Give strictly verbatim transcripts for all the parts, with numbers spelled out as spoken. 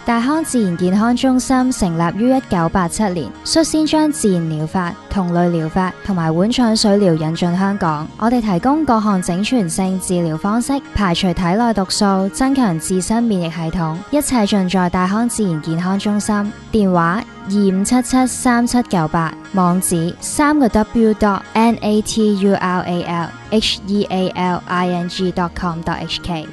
大康自然健康中心成立於一九八七年，率先將自然療法、同類療法同埋碗腸水療引進香港。我哋提供各項整全性治療方式，排除體內毒素，增強自身免疫系統，一切盡在大康自然健康中心。電話二五七七三七九八，網址三個 w dot n a t u r a l h e a l i n g dot com dot h k。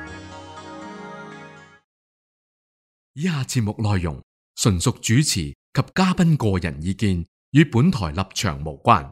以下節目內容純屬主持及嘉賓個人意見，與本台立場無關。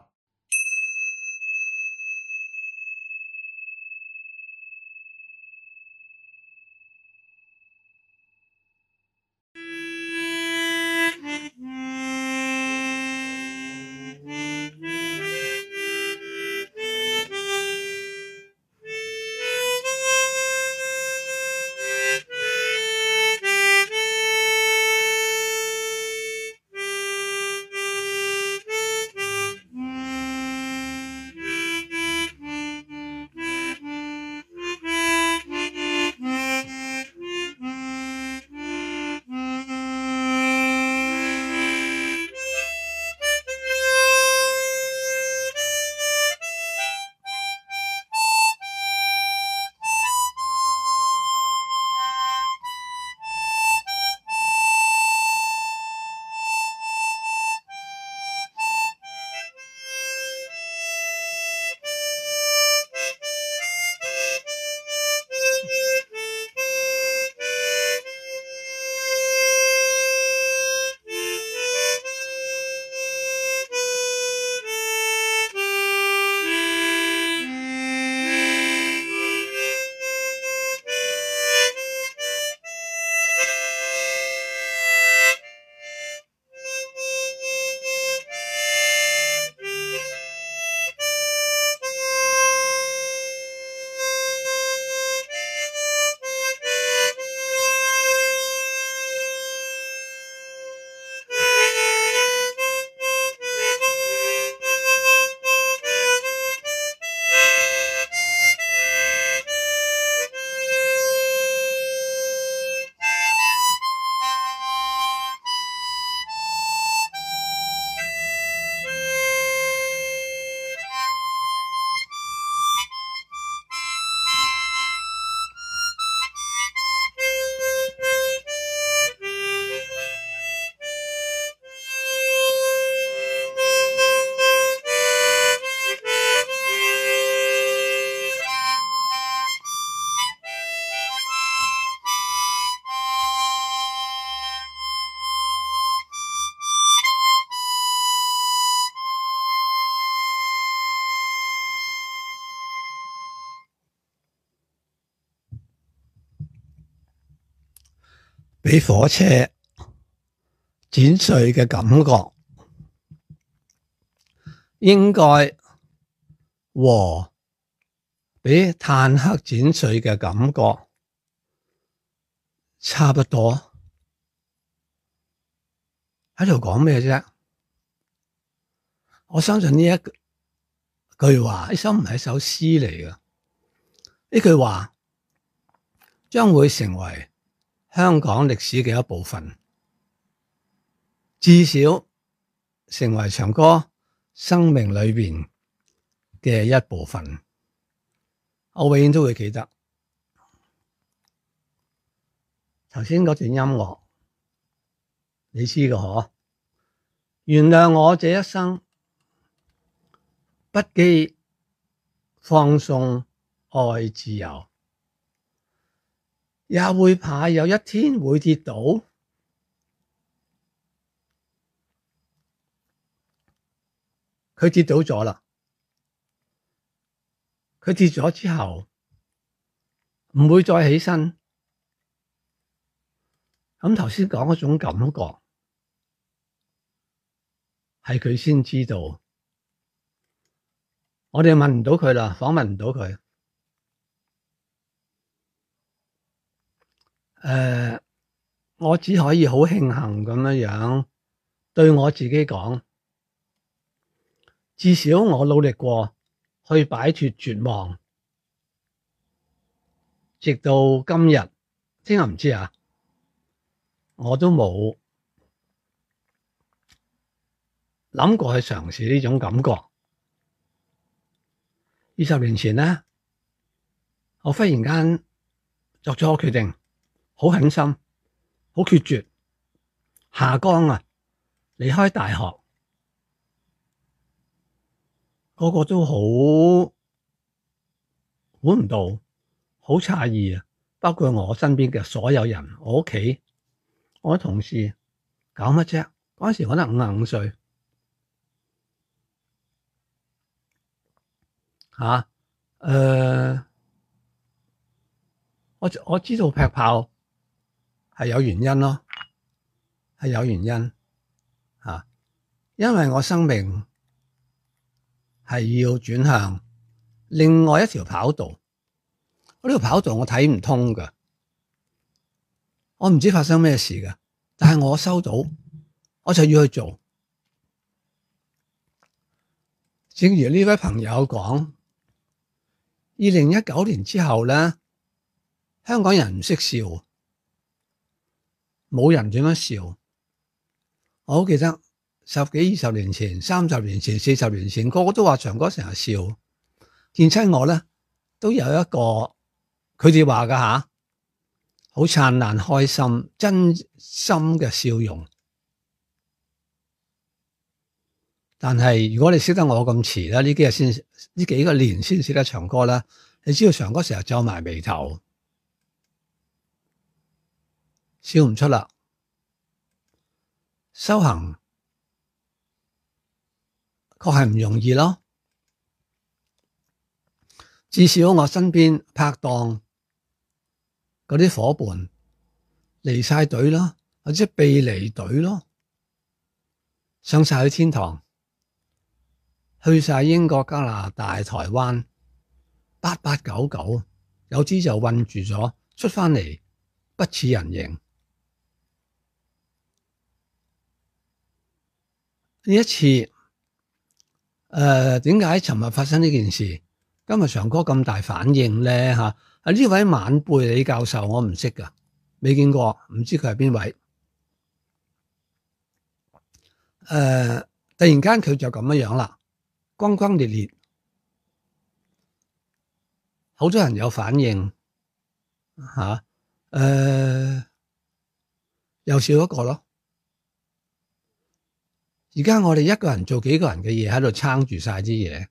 俾火車剪碎嘅感覺，應該和俾坦克剪碎嘅感覺差不多。喺度講咩啫？我相信呢一句話，呢首唔係一首詩嚟嘅。呢句話將會成為香港歷史嘅一部分，至少成為長歌生命裏邊嘅一部分。我永遠都會記得頭先嗰段音樂，你知嘅嗬？原諒我這一生不羈放縱愛自由，也會怕有一天會跌倒。佢跌倒咗啦，佢跌咗之後唔會再起身。咁頭先講嗰種感覺係佢先知道，我哋問唔到佢啦，訪問唔到佢。誒、呃，我只可以好慶幸咁樣樣對我自己講，至少我努力過去擺脫絕望，直到今日，聽日唔知啊。 我都冇諗過去嘗試呢種感覺。二十年前呢，我忽然間作咗個決定，好狠心，好決絕，下崗啊，離開大學，個個都好估唔到，好詫異啊！包括我身邊嘅所有人，我屋企，我啲同事，搞乜啫？嗰陣時我得五十五歲，吓，誒，我我知道劈炮係有原因咯，係有原因吓，因為我生命係要轉向另外一條跑道，嗰條跑道我睇唔通噶，我唔知發生咩事噶，但係我收到，我就要去做。正如呢位朋友講，二零一九年之後咧，香港人唔識笑，冇人點樣笑。我好記得十幾二十年前、三十年前、四十年前，個個都話長哥成日笑，見親我咧都有一個佢哋話噶吓，好燦爛、開心、真心嘅笑容。但係如果你識得我咁遲啦，呢幾日先呢幾個年先識得長哥啦，你知道長哥成日皺埋眉頭，笑唔出啦。修行確係唔容易咯，至少我身邊拍檔嗰啲伙伴離晒隊咯，或者被離隊咯，上晒去天堂，去晒英國、加拿大、台灣，八八九九，有啲就困住咗，出返嚟不似人形。呢一次，誒點解尋日發生呢件事？今日長哥咁大反應咧嚇？啊呢位晚輩李教授我唔識㗎，未見過，唔知佢係邊位。誒、呃、突然間佢就咁樣樣啦，轟轟烈烈，好多人有反應嚇，誒、啊呃、又少一個咯。而家我哋一個人做幾個人嘅嘢喺度撐住晒啲嘢，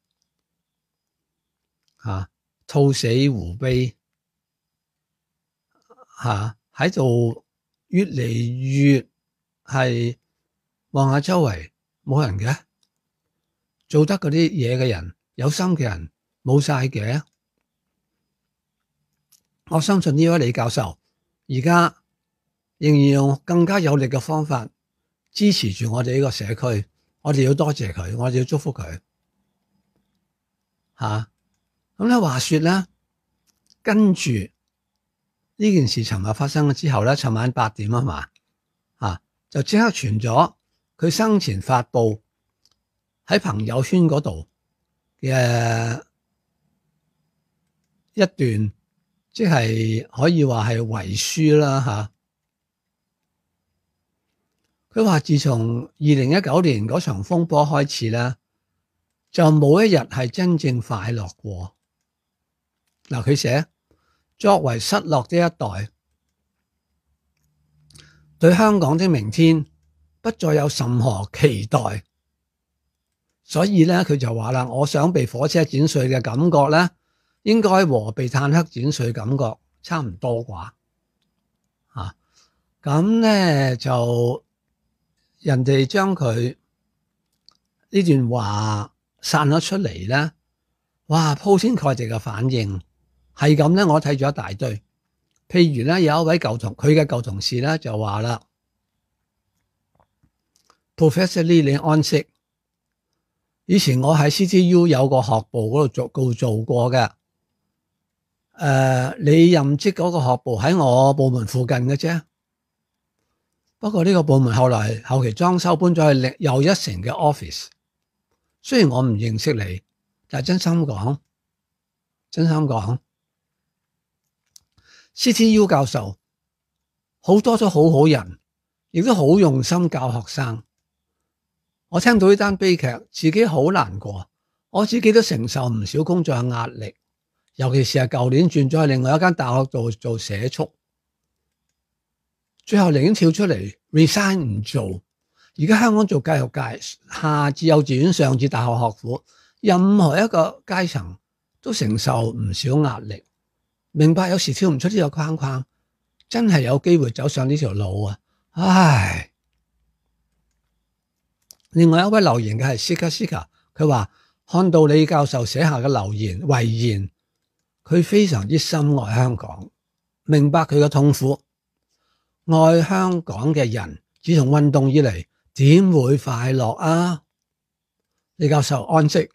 吓兔死狐悲，吓喺度越嚟越係望下周圍冇人嘅，做得嗰啲嘢嘅人，有心嘅人冇晒嘅。我相信呢位李教授而家仍然用更加有力嘅方法支持住我哋呢個社區，我哋要多謝佢，我哋要祝福佢。吓咁咧，話說咧，跟住呢件事尋日發生咗之後咧，尋晚八點啊嘛，吓就即刻傳咗佢生前發布喺朋友圈嗰度嘅一段，即係可以話係遺書啦吓。佢話自從二零一九年嗰場風波開始咧，就冇一日係真正快樂過。嗱，佢寫作為失落的一代，對香港的明天不再有任何期待，所以咧佢就話啦，我想被火車剪碎嘅感覺咧，應該和被坦克剪碎感覺差唔多啩。啊，咁咧就。人哋將佢呢段話散咗出嚟咧，哇！鋪天蓋地嘅反應係咁咧，我睇咗一大堆。譬如咧，有一位舊同佢嘅舊同事咧就話啦 ，Professor Lee 你安息。以前我喺 C T U 有個學部嗰度做過做過嘅，誒、呃，你任職嗰個學部喺我部門附近嘅啫。不過呢個部門後來後期裝修搬咗去另又一城嘅 office。雖然我唔認識你，但係真心講，真心講 ，C T U 教授好多都好好人， 亦都好用心教學生。我聽到呢單悲劇，自己好難過。我自己都承受唔少工作嘅壓力，尤其是係舊年轉咗去另外一間大學度做社畜，最後寧願跳出嚟 resign 唔做。而家香港做教育界，下至幼稚園，上至大學學府，任何一個階層都承受唔少壓力。明白有時跳唔出呢個框框，真係有機會走上呢條路啊！唉。另外一位留言嘅係 Sika Sika， 佢話看到李教授寫下嘅留言遺言，佢非常之深愛香港，明白佢嘅痛苦。愛香港嘅人，自從運動以嚟，點會快樂啊？李教授安息，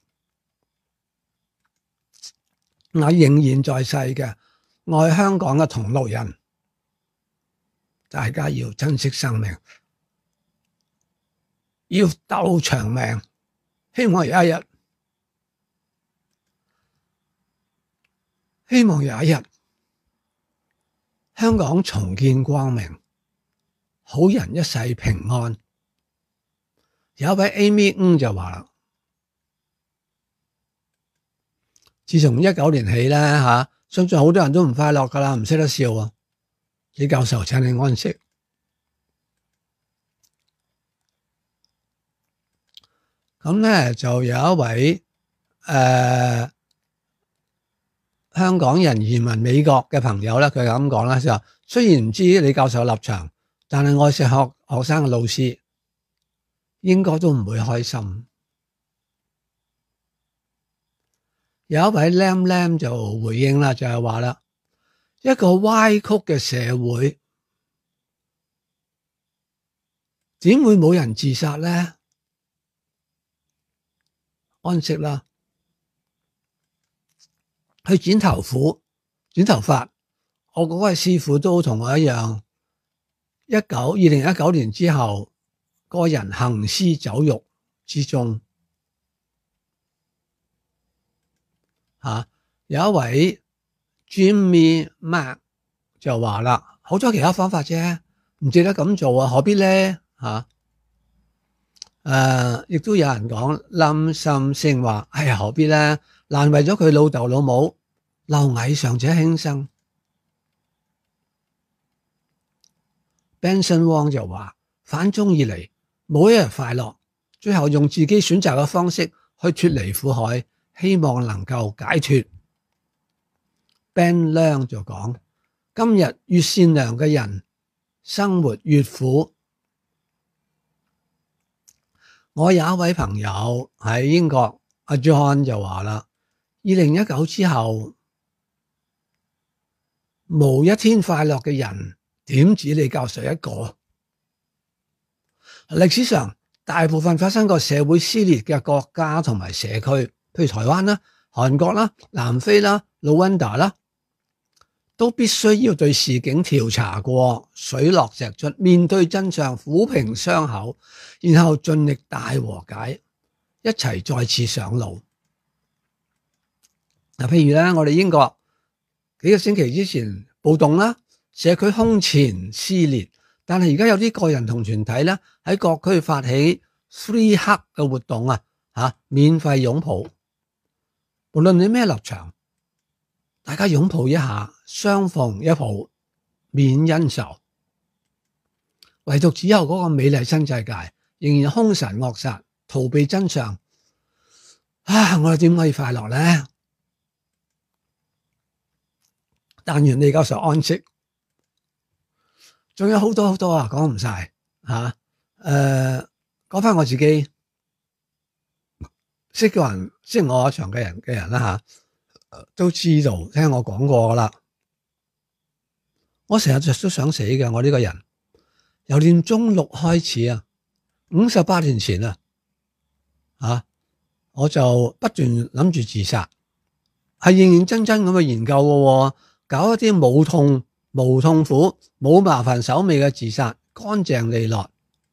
我仍然在世嘅愛香港嘅同路人，大家要珍惜生命，要鬥長命，希望有一日，希望有一日，香港重見光明，好人一世平安。有一位 Amy 嗯就話啦，自從一九年起咧吓，相信好多人都唔快樂噶啦，唔識得笑啊。李教授，請你安息。咁咧就有一位誒、呃、香港人移民美國嘅朋友咧，佢係咁講啦，就話雖然唔知李教授立場，但係愛錫學學生嘅老師應該都唔會開心。有一位 Lam Lam 就回應啦，就係話啦，一個歪曲嘅社會點會冇人自殺咧？安息啦，去剪頭髮，剪頭髮。我嗰位師傅都同我一樣，一九二零一九年之後，個人行屍走肉之中。吓、啊，有一位 Jimmy Mac 就話啦，好多其他方法啫，唔值得咁做啊，何必咧？吓、啊。誒、呃，亦都有人講冧心聲話，哎呀，何必咧？難為咗佢老豆老母，螻蟻尚且輕生。Benson Wong 就話，反中以嚟冇一日快樂，最後用自己選擇嘅方式去脫離苦海，希望能夠解脫。Ben Leung 就講，今日越善良嘅人，生活越苦。我有一位朋友喺英國，阿 John 就話啦，二零一九之後，無一天快樂嘅人，點止李教授一個？歷史上大部分發生過社會撕裂嘅國家同埋社區，譬如台灣啦、韓國啦、南非啦、盧旺達啦，都必須要對事件調查過，水落石出，面對真相，撫平傷口，然後盡力大和解，一齊再次上路。嗱，譬如咧，我哋英國幾個星期之前暴動啦，社區空前撕裂，但係而家有啲個人同團體咧喺各區發起 Free Hug 嘅活動啊，吓，免費擁抱，無論你咩立場，大家擁抱一下，相逢一抱，免恩仇。唯獨只有嗰個美麗新世界仍然兇神惡煞，逃避真相。啊，我哋點可以快樂呢？但願李教授安息。仲有好多好多啊，講唔晒吓。誒，講翻我自己識嘅人，識我場嘅人嘅人啦吓，都知道聽我講過噶啦。我成日都想死嘅，我呢個人由念中六開始啊，五十八年前啊，啊，我就不斷諗住自殺，係認認真真咁去研究嘅，搞一啲冇痛冇痛苦冇麻煩手尾嘅自殺，乾淨利落，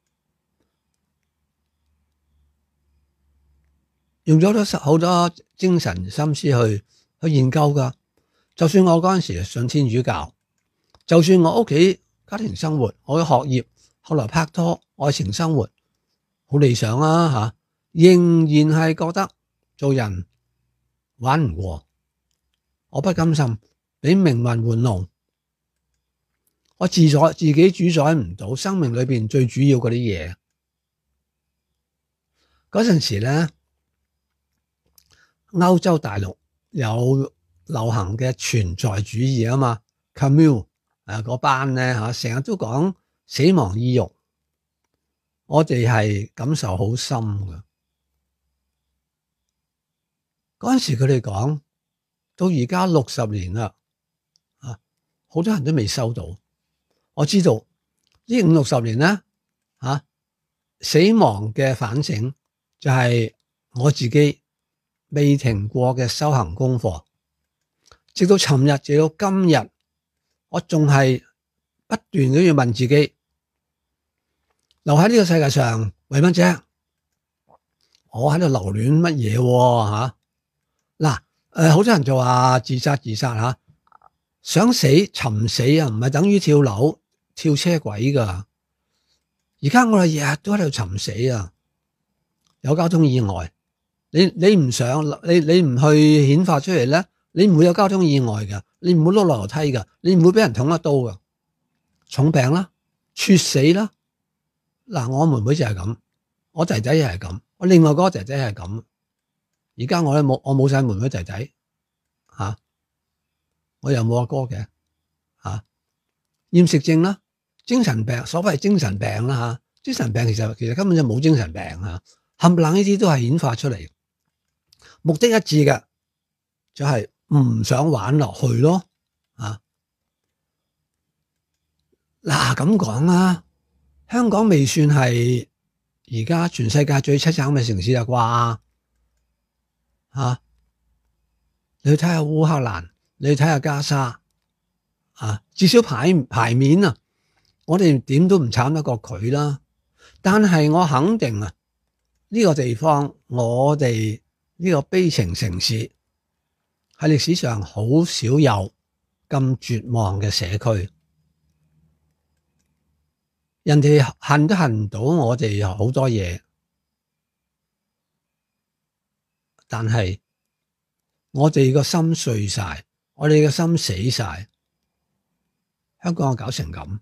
用咗好多好多精神心思去去研究噶。就算我嗰陣時信天主教，就算我屋企家庭生活，我嘅學業後來拍拖，愛情生活好理想啊吓，仍然係覺得做人玩唔過，我不甘心俾命運玩弄，我自宰自己主宰唔到生命裏邊最主要嗰啲嘢。嗰陣時咧，歐洲大陸有流行嘅存在主義啊嘛 ，Camus 誒嗰班咧吓，成日都講死亡意欲，我哋係感受好深㗎。嗰陣時佢哋講到而家六十年啦，啊，好多人都未收到。我知道呢五六十年咧，啊，死亡嘅反省就係我自己未停過嘅修行功課，直到尋日，直到今日，我仲係不斷咁要問自己，留喺呢個世界上為乜啫？我喺度留戀乜嘢吓？嗱，誒，好多人就話自殺自殺吓，想死尋死啊，唔係等於跳樓跳車軌噶。而家我哋日日都喺度尋死啊！有交通意外，你你唔想你你唔去顯化出嚟咧，你唔會有交通意外噶，你唔會碌落樓梯噶，你唔會俾人捅一刀噶。重病啦，猝死啦。嗱，我妹妹就係咁，我仔仔又係咁，我另外嗰個仔仔係咁。而家我咧冇，我冇晒妹妹仔仔吓，我又冇阿哥嘅吓。厭食症啦，精神病，所謂精神病啦吓，精神病其實其實根本就冇精神病吓，冚唪唥呢啲都係演化出嚟，目的一致嘅，就係唔想玩落去咯啊！嗱咁講啦，香港未算係而家全世界最淒慘嘅城市啦啩？啊！你去睇下烏克蘭，你去睇下加沙，啊，至少牌牌面啊，我哋點都唔慘得過佢啦。但係我肯定啊，呢個地方我哋呢個悲情城市喺歷史上好少有咁絕望嘅社區，人哋恨都恨唔到我哋好多嘢。但係我哋個心碎晒，我哋個心死晒，香港搞成咁。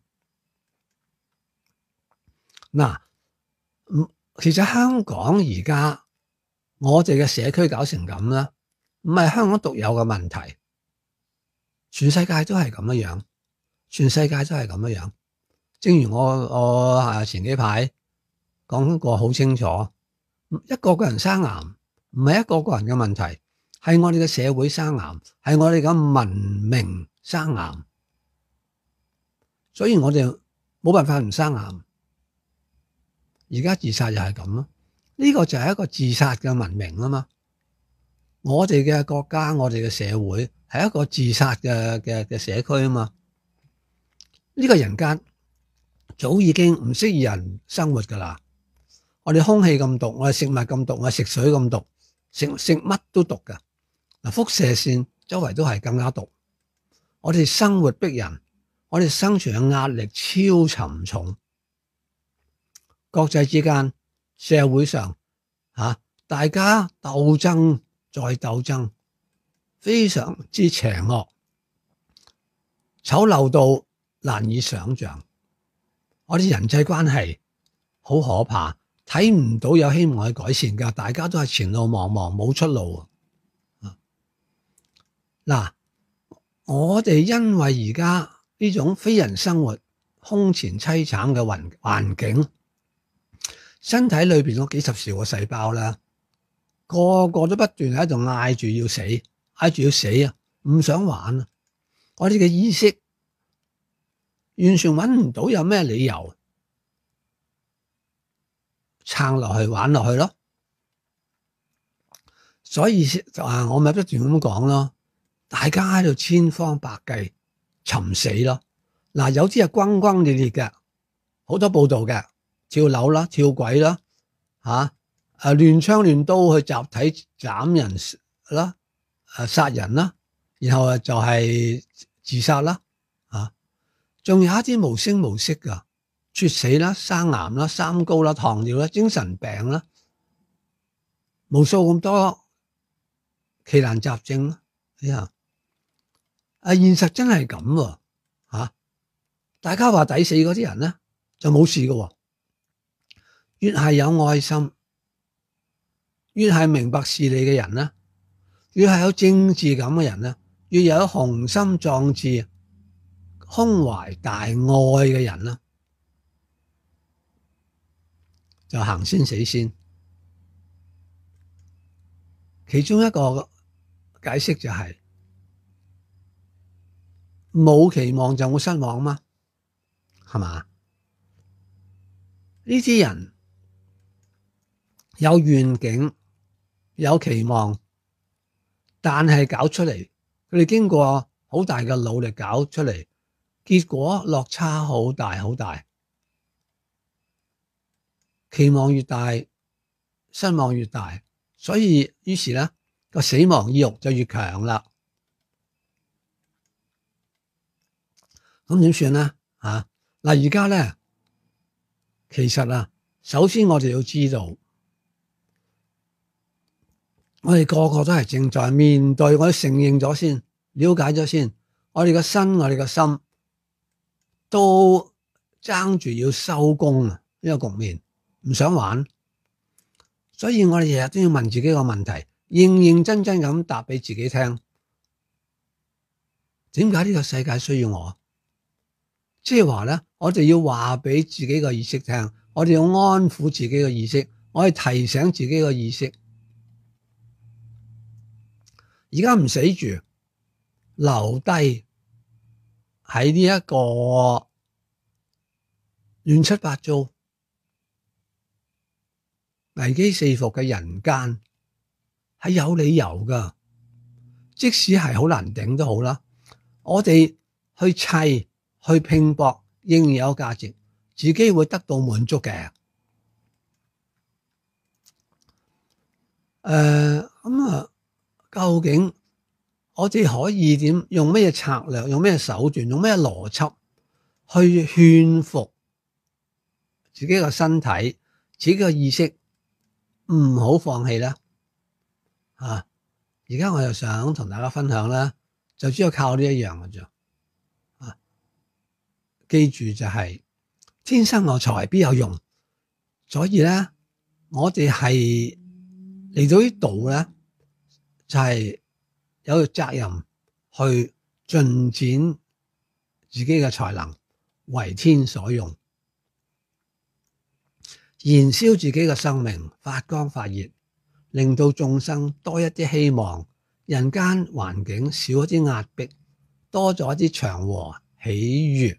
嗱，其實香港而家我哋嘅社區搞成咁啦，唔係香港獨有嘅問題，全世界都係咁樣樣，全世界都係咁樣樣。正如我我啊前幾排講過好清楚，一個個人生癌。唔係一個個人嘅問題，係我哋嘅社會生癌，係我哋嘅文明生癌，所以我哋冇辦法唔生癌。而家自殺又係咁咯，呢個就係一個自殺嘅文明啊嘛。我哋嘅國家，我哋嘅社會係一個自殺嘅嘅嘅社區啊嘛。呢個人間早已經唔適宜人生活噶啦。我哋空氣咁毒，我哋食物咁毒，我哋食水咁毒。食食乜都毒噶，嗱，輻射線周圍都係更加毒。我哋生活逼人，我哋生存嘅壓力超沉重。國際之間、社會上吓、啊，大家鬥爭再鬥爭，非常之邪惡，醜陋到難以想象。我哋人際關係好可怕。睇唔到有希望去改善噶，大家都係前路茫茫，冇出路啊！嗱，我哋因為而家呢種非人生活、空前淒慘嘅環環境，身體裏邊嗰幾十兆個細胞咧，個個都不斷喺度嗌住要死，嗌住要死啊！唔想玩啊！我哋嘅意識完全揾唔到有咩理由撐落去玩落去咯，所以就話我咪不斷咁講咯，大家喺度千方百計尋死咯。嗱，有啲係轟轟烈烈嘅，好多報道嘅，跳樓啦、跳軌啦，吓啊亂槍亂刀去集體斬人啦、誒殺人啦，然後就係自殺啦，啊，仲有一啲無聲無息噶， 猝死啦、生癌啦、三高啦、糖尿啦、精神病啦，無數咁多奇難雜症啦。哎呀，啊現實真係咁喎嚇！大家話抵死嗰啲人咧就冇事嘅喎，越係有愛心，越係明白事理嘅人咧，越係有政治感嘅人咧，越有雄心壯志、胸懷大愛嘅人啦，就行先死先。其中一個解釋就係冇期望就會失望嘛，係嘛？呢啲人有願景、有期望，但係搞出嚟，佢哋經過好大嘅努力搞出嚟，結果落差好大好大。期望越大，失望越大，所以於是咧個死亡意欲就越強啦。咁點算咧？啊嗱，而家咧其實啊，首先我哋要知道，我哋個個都係正在面對，我哋承認咗先，了解咗先，我哋個身，我哋個心都爭住要收工啊！呢個局面唔想玩，所以我哋日日都要問自己個問題，認認真真咁答俾自己聽。點解呢個世界需要我？即係話咧，我哋要話俾自己個意識聽，我哋要安撫自己個意識，我哋提醒自己個意識。而家唔死住，留低喺呢一個亂七八糟、危機四伏嘅人間，係有理由噶。即使係好難頂都好啦，我哋去砌。去拼搏，仍然有價值，自己會得到滿足嘅。誒、呃，咁啊，究竟我哋可以點用咩策略，用咩手段，用咩邏輯去勸服自己個身體、自己個意識，唔好放棄咧？啊！而家我又想同大家分享咧，就只有靠呢一樣嘅啫。記住就係、是、天生我材必有用，所以咧我哋係嚟到呢度咧，就係、是、有個責任去進展自己嘅才能，為天所用，燃燒自己嘅生命，發光發熱，令到眾生多一啲希望，人間環境少一啲壓迫，多咗一啲祥和喜悅。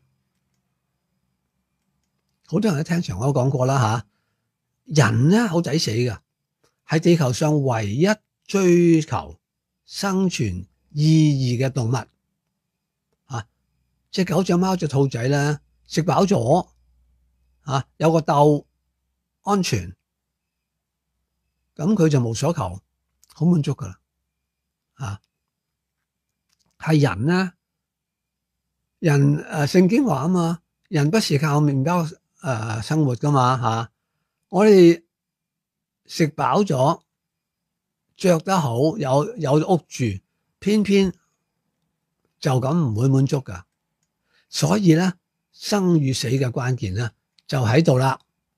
好多人都聽長我講過啦吓，人咧好抵死㗎，係地球上唯一追求生存意義嘅動物啊！隻狗、隻貓、隻兔仔咧食飽咗啊，有個竇安全，咁佢就無所求，好滿足噶啦啊！係人咧，人誒聖經話啊嘛，人不是靠麵包誒、呃，生活噶嘛吓、啊，我哋食飽咗，着得好，有有屋住，偏偏就咁唔會滿足噶，所以咧，生與死嘅關鍵咧就喺度啦。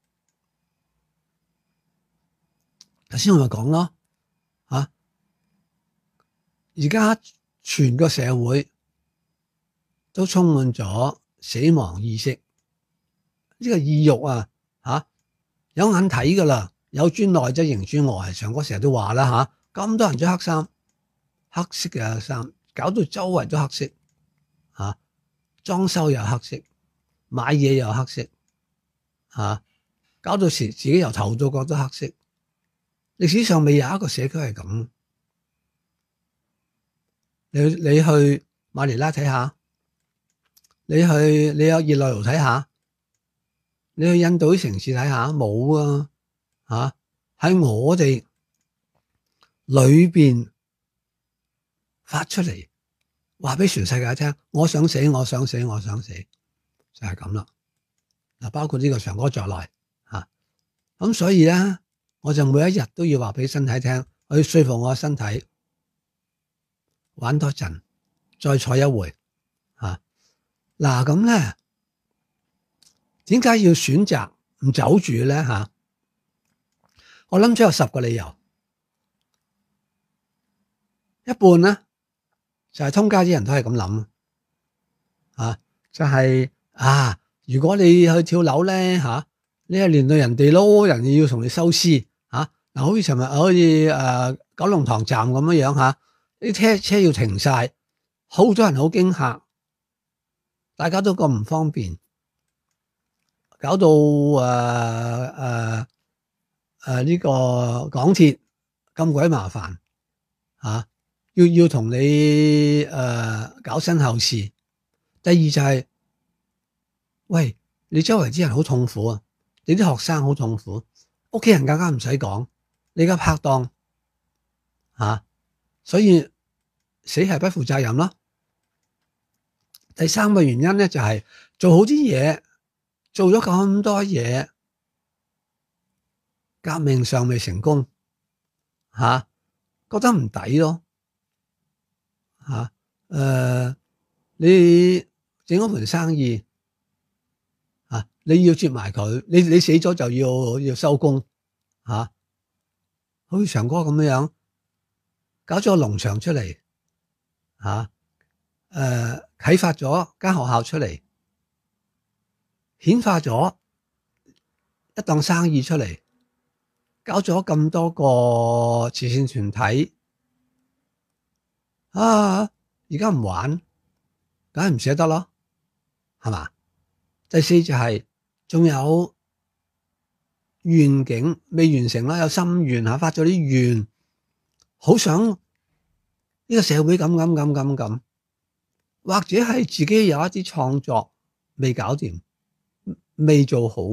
頭先我咪講咯，吓，而家全個社會都充滿咗死亡意識。呢個意欲啊，吓有眼睇噶啦，有尊內則形尊外。上哥成日都話啦，吓咁多人着黑衫，黑色嘅衫，搞到周圍都黑色，吓裝修又黑色，買嘢又黑色，吓搞到時自己由頭到腳都黑色。歷史上未有一個社區係咁。你你去馬尼拉睇下，你去你有熱內盧睇下。你去印度啲城市睇下，冇啊，吓喺我哋裏邊發出嚟，話俾全世界聽，我想死，我想死，我想死，就係咁啦。 嗱，包括呢個長哥在內嚇。咁所以咧，我就每一日都要話俾身體聽，我要說服我嘅身體玩多陣，再坐一會嚇。嗱咁咧，點解要選擇唔走住咧嚇？我諗咗有十個理由，一半咧就係通街啲人都係咁諗啊，就係啊，如果你去跳樓咧嚇，你係連累人哋咯，人哋要同你收屍嚇。嗱，好似尋日好似誒九龍塘站咁樣樣嚇，啲車車要停晒，好多人好驚嚇，大家都咁唔方便，搞到誒誒誒呢個港鐵咁鬼麻煩嚇，要要同你誒、呃、搞身後事。第二就係、是，喂，你周圍啲人好痛苦啊，你啲學生好痛苦，屋企人更加唔使講，你而家拍檔嚇，所以死係不負責任咯。第三個原因咧就係、是、做好啲嘢，做咗咁多嘢，革命尚未成功嚇、啊，覺得唔抵咯嚇。誒、呃，你整咗盤生意嚇、啊，你要接埋佢，你你死咗就要要收工嚇。好似長哥咁樣搞咗個農場出嚟嚇。啊誒，啟發咗間學校出嚟，顯化咗一檔生意出嚟，搞咗咁多個慈善團體，啊！而家唔玩，梗係唔捨得咯，係嘛？第四就係、是、仲有願景未完成啦，有心願吓，發咗啲願，好想呢個社會咁咁咁咁咁。或者係自己有一啲創作未搞掂，未做好，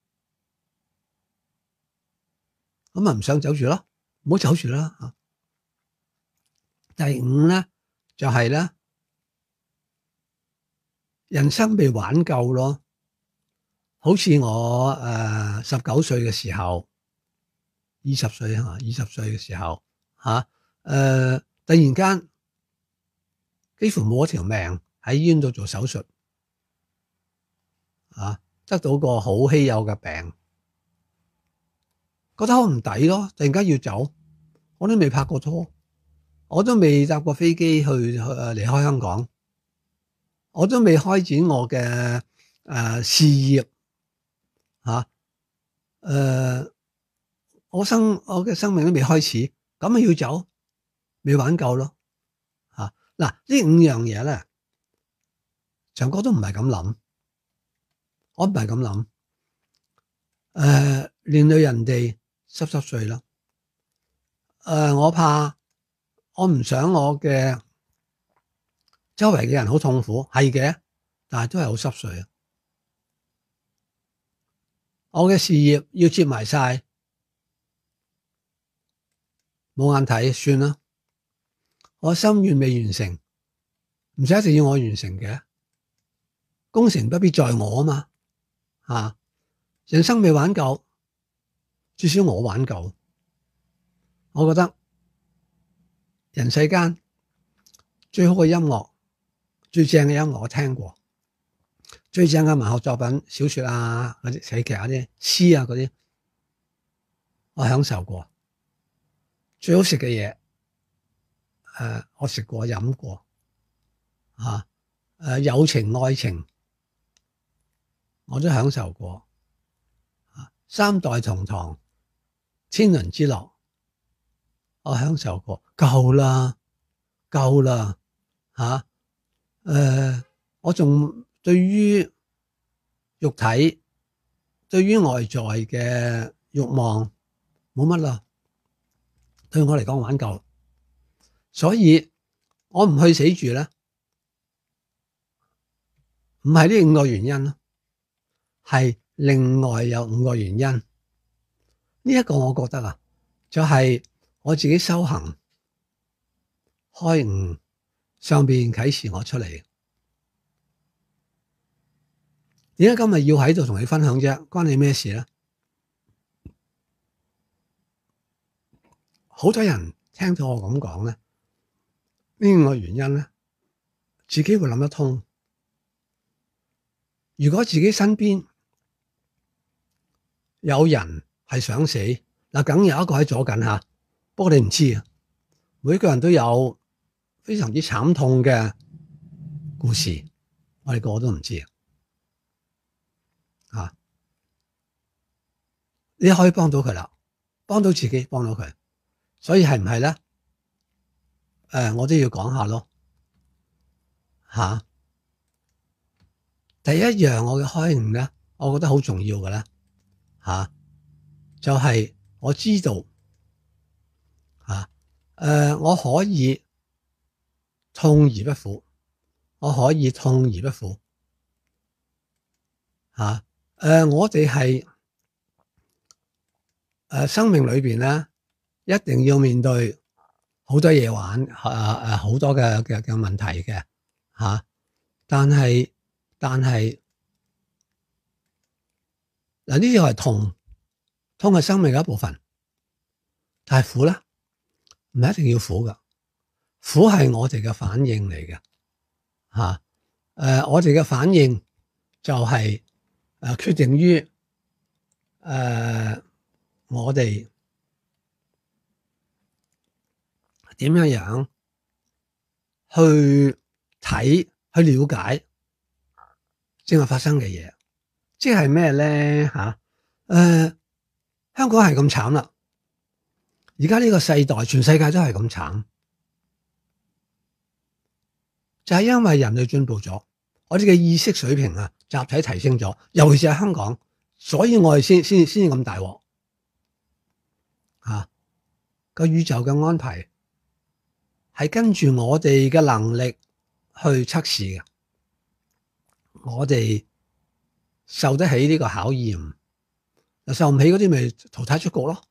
咁啊唔想走住咯，唔好走住啦。第五咧就係、是、咧，人生未玩夠咯。好似我誒十九歲嘅時候，二十歲吓，二十歲嘅時候吓，誒、呃、突然間。幾乎冇一條命喺醫院度做手術，啊，得到個好稀有嘅病，覺得好唔抵咯。突然間要走，我都未拍過拖，我都未搭過飛機去去誒離開香港，我都未開展我嘅誒、呃、事業，吓、啊，誒、呃，我生我嘅生命都未開始，咁啊要走，未玩夠咯。嗱，呢五樣嘢咧，長哥都唔係咁諗，我唔係咁諗。誒、呃，連累人哋濕濕碎啦。誒、呃，我怕，我唔想我嘅周圍嘅人好痛苦，係嘅，但係都係好濕碎啊。我嘅事業要接埋晒，冇眼睇，算啦。我心願未完成，唔使一定要我完成嘅，功成不必在我啊嘛，啊，人生未玩夠，至少我玩夠。我覺得人世間最好嘅音樂，最正嘅音樂我聽過，最正嘅文學作品、小說啊、嗰啲寫劇啊、啲詩啊嗰啲，我享受過。最好食嘅嘢。誒、呃，我食過飲過，嚇、啊，誒、呃，友情愛情我都享受過，啊，三代同堂，千輪之樂，我享受過，夠啦，夠啦，嚇、啊，誒、呃，我仲對於肉體，對於外在嘅慾望冇乜啦，對我嚟講玩夠。所以我唔去死住咧，唔係呢五個原因咯，係另外有五個原因。呢、這、一個我覺得啊，就係、是、我自己修行開悟上邊啟示我出嚟。 點解今日要喺度同你分享啫？關你咩事咧？好多人聽到我咁講咧，呢個原因咧，自己會諗得通。如果自己身邊有人係想死，嗱，梗有一個喺左近吓，不過你唔知啊。每個人都有非常之慘痛嘅故事，我哋個個都唔知啊。啊，你可以幫到佢啦，幫到自己，幫到佢。所以係唔係咧？誒、呃，我都要講下咯。吓、啊，第一樣我嘅開悟咧，我覺得好重要嘅咧，吓、啊，就係、是、我知道，吓、啊，誒、呃，我可以痛而不苦，我可以痛而不苦，吓、啊，誒、呃，我哋係誒生命裏邊咧。一定要面對好多嘢玩，誒、啊、誒，好多嘅嘅嘅問題嘅吓、啊，但係但係嗱，呢個係痛，痛係生命嘅一部分，但係苦咧唔係一定要苦噶，苦係我哋嘅反應嚟嘅吓，誒、啊，我哋嘅反應就係誒決定於誒、啊、我哋。點樣樣去睇去了解正係發生嘅嘢，即係咩咧吓？誒、呃，香港係咁慘啦，而家呢個世代，全世界都係咁慘，就係因為人類進步咗，我哋嘅意識水平啊，集體提升咗，尤其是喺香港，所以我哋先先先咁大鑊吓，個宇宙嘅安排。係跟住我哋嘅能力去測試嘅，我哋受得起呢個考驗，受唔起嗰啲咪淘汰出局咯，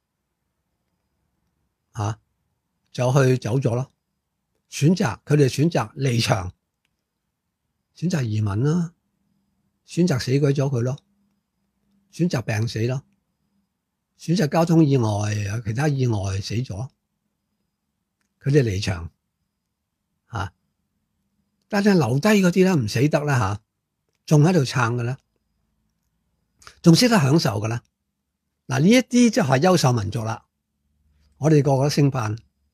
吓、啊、就去走咗咯，選擇佢哋選擇離場，選擇移民啦，選擇死鬼咗佢咯，選擇病死咯，選擇交通意外有其他意外死咗，佢哋離場。吓，但係留低嗰啲咧唔死得啦吓，仲喺度撐㗎啦，仲識得享受㗎啦。嗱，呢一啲就係優秀民族啦。我哋個個都升班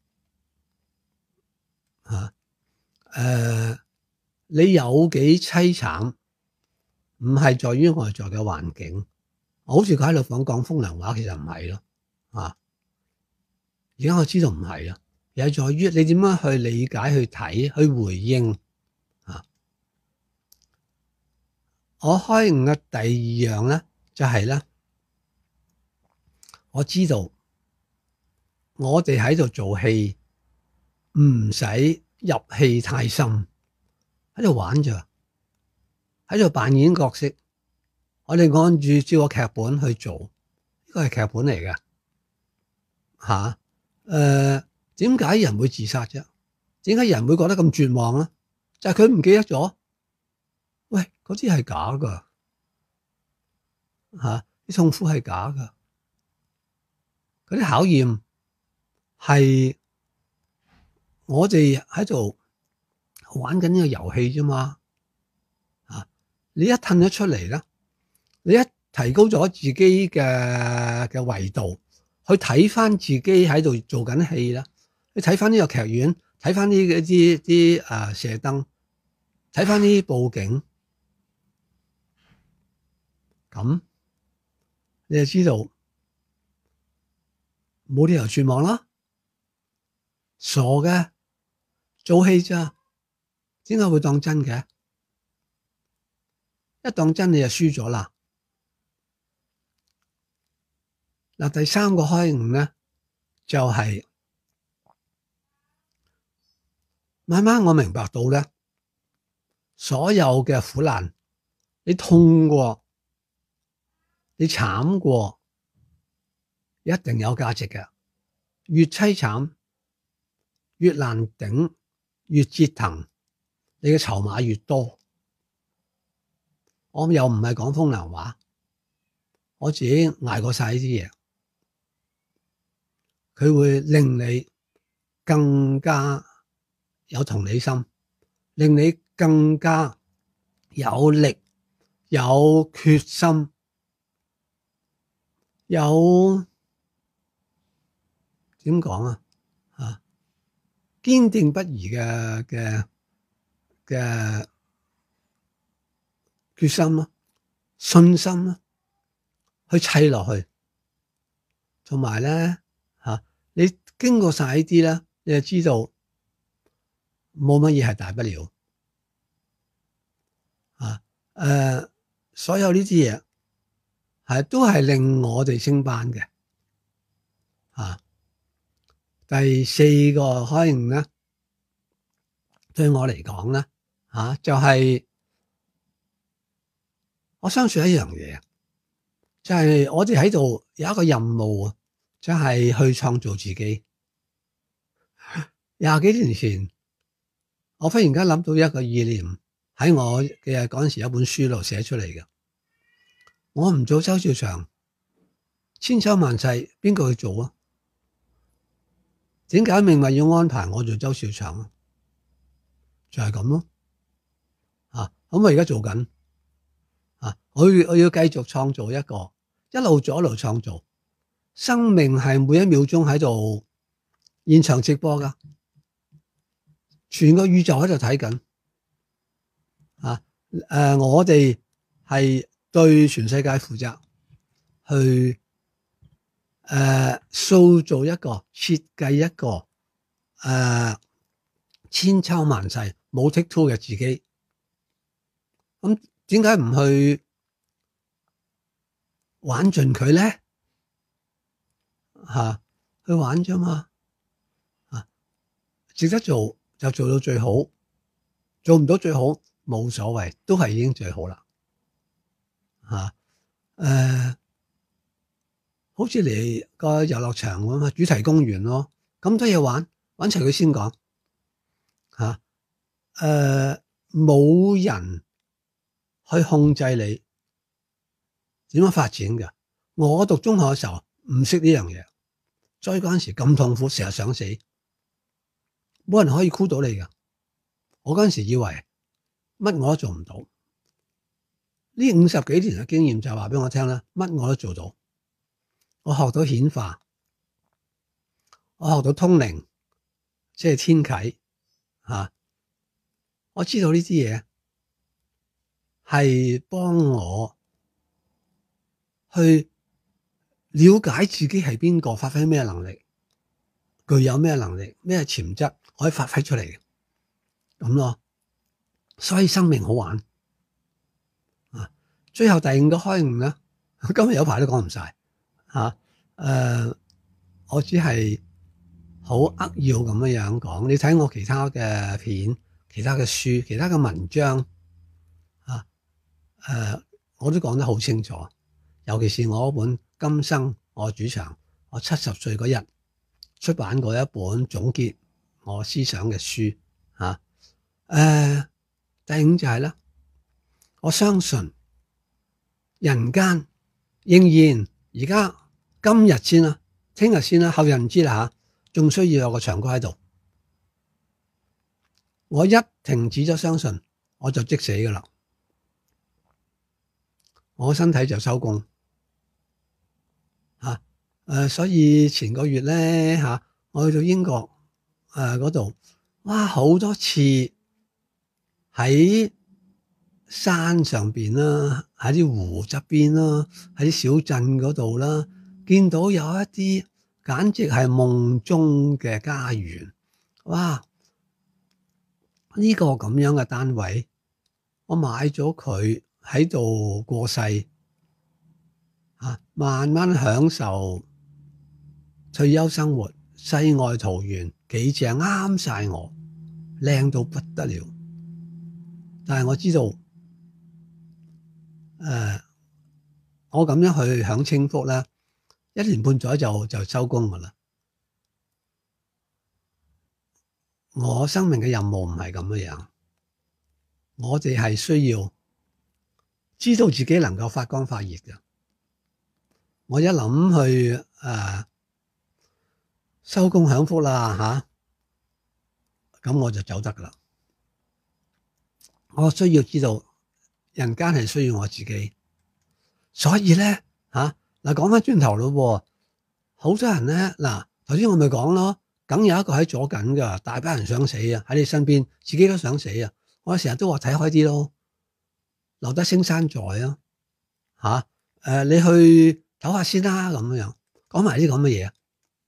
吓，誒，你有幾淒慘，唔係在於外在嘅環境。好似佢喺度講講風涼話，其實唔係咯，啊，而家我知道唔係啦。有在於你點樣去理解、去睇、去回應啊！我開悟嘅第二樣咧，就係咧，我知道我哋喺度做戲，唔使入戲太深，喺度玩咋，喺度扮演角色。我哋按住照個劇本去做，呢個係劇本嚟嘅吓，誒、呃。點解人會自殺啫？點解人會覺得咁絕望咧？就係佢唔記得咗，喂，嗰啲係假噶，吓，啲痛苦係假噶，嗰啲考驗係我哋喺度玩緊呢個遊戲啫嘛，啊，你一褪咗出嚟咧，你一提高咗自己嘅嘅維度，去睇翻自己喺度做緊戲啦。你睇翻呢個劇院，睇翻呢啲啲誒射燈，睇翻呢啲佈景，咁你就知道冇理由絕望啦，傻嘅，做戲咋，點解會當真嘅？一當真你就輸咗啦。嗱，第三個開悟咧，就係、是。慢慢我明白到咧，所有嘅苦難，你痛過，你慘過，一定有價值嘅。越淒慘，越難頂，越折騰，你嘅籌碼越多。 我又唔係講風涼話，我自己捱過晒呢啲嘢，佢會令你更加有同理心，令你更加有力、有決心、有點講啊？啊，堅定不移嘅嘅嘅決心咯，信心咯，去砌落去，同埋咧吓，你經過晒呢啲咧，你就知道冇乜嘢係大不了啊！誒、呃，所有呢啲嘢係都係令我哋升班嘅啊！第四個開悟咧，對我嚟講咧吓，就係、是、我相信一樣嘢，就係、是、我哋喺度有一個任務啊，就係、是、去創造自己。廿幾年前，我忽然間諗到一個意念，喺我嘅嗰陣時有本書度寫出嚟嘅。我唔做周兆祥，千秋萬世邊個去做啊？點解命運要安排我做周兆祥啊？就係咁咯。啊，咁我而家做緊啊，我要我要繼續創造一個，一路做一路創造。生命係每一秒鐘喺度現場直播噶，全個宇宙喺度睇緊。啊，誒、呃，我哋係對全世界負責，去誒塑造一個、設計一個誒、呃、千秋萬世冇 take two 嘅自己。咁點解唔去玩盡佢咧？吓、啊，去玩啫嘛。啊，值得做就做到最好，做唔到最好冇所謂，都係已經最好啦。吓、啊，誒、呃。好似嚟個遊樂場咁啊，主題公園咯，咁多嘢玩，揾齊佢先講吓。誒，冇人去控制你點樣發展嘅。我讀中學嘅時候唔識呢樣嘢，所以嗰陣時咁痛苦，成日想死，冇人可以箍到你㗎。我嗰陣時以為乜我都做唔到，呢五十幾年嘅經驗就話俾我聽啦，乜我都做到。我學到顯化，我學到通靈，即係天啟吓。我知道呢啲嘢係幫我去了解自己係邊個，發揮咩能力，具有咩能力，咩潛質可以發揮出嚟嘅咁咯。所以生命好玩啊！最後第五個開悟咧，今日有排都講唔晒。吓、啊，誒、呃，我只係好扼要咁樣樣講。你睇我其他嘅片、其他嘅書、其他嘅文章，啊，誒、呃，我都講得好清楚。尤其是我嗰本《今生我主場》，我七十歲嗰日出版過一本總結我思想嘅書。吓、啊，誒、呃，第五就係啦，我相信人間仍然而家。今日先啦，聽日先啦，後日唔知啦吓，仲需要有個長哥喺度。我一停止咗相信，我就即死噶啦，我身體就收工吓。誒，所以前個月咧吓，我去到英國誒嗰度，哇，好多次喺山上邊啦，喺啲湖側邊啦，喺啲小鎮嗰度啦。見到有一啲簡直係夢中嘅家園，哇！呢個咁樣嘅單位，我買咗佢喺度過世，啊，慢慢享受退休生活，世外桃源，幾正啱晒我，靚到不得了。但係我知道，誒、呃，我咁樣去享清福咧。一年半載就就收工噶啦。我生命嘅任務唔係咁樣，我哋係需要知道自己能夠發光發熱嘅。我一諗去誒收工享福啦吓，咁我就走得噶啦。我需要知道人間係需要我自己，所以咧吓嗱，講翻轉頭咯，好多人咧嗱，頭先我咪講咯，梗有一個喺左緊噶，大班人想死啊，喺你身邊，自己都想死啊。我成日都話睇開啲咯，留得青山在啊吓，誒、呃、你去唞下先啦咁樣，講埋啲咁嘅嘢，